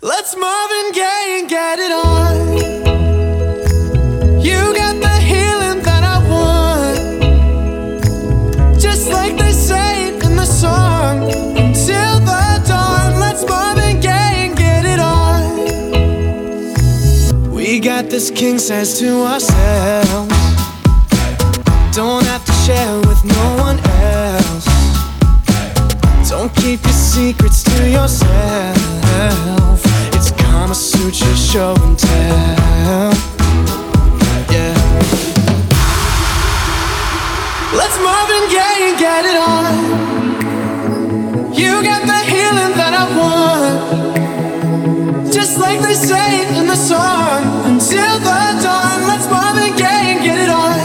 Let's Marvin Gaye and get it on. You got the healing that I want, just like they say it in the song. Until the dawn, let's Marvin Gaye and get it on. We got this king size to ourselves, don't have to share with no one else. Don't keep your secrets to yourself. It's Kama Sutra show and tell. Yeah. Let's Marvin Gaye and get it on. You got the healing that I want, just like they say it in the song. Until the dawn, let's Marvin Gaye and get it on.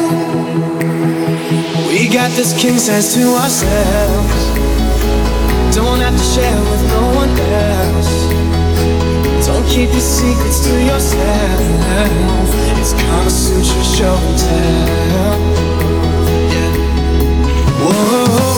We got this king size to ourselves, don't have to share with no one else. Don't keep your secrets to yourself. It's Kama Sutra show and tell. Yeah. Whoa.